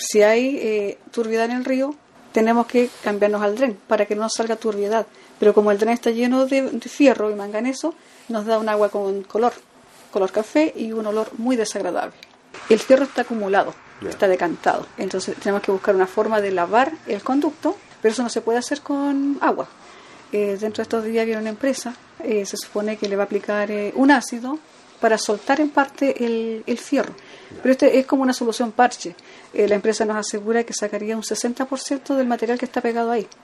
Si hay turbiedad en el río, tenemos que cambiarnos al dren para que no nos salga turbiedad. Pero como el dren está lleno de fierro y manganeso, nos da un agua con color café y un olor muy desagradable. El fierro está acumulado, está decantado. Entonces tenemos que buscar una forma de lavar el conducto, pero eso no se puede hacer con agua. Dentro de estos días viene una empresa, se supone que le va a aplicar un ácido para soltar en parte el fierro. Pero este es como una solución parche. La empresa nos asegura que sacaría un 60% del material que está pegado ahí.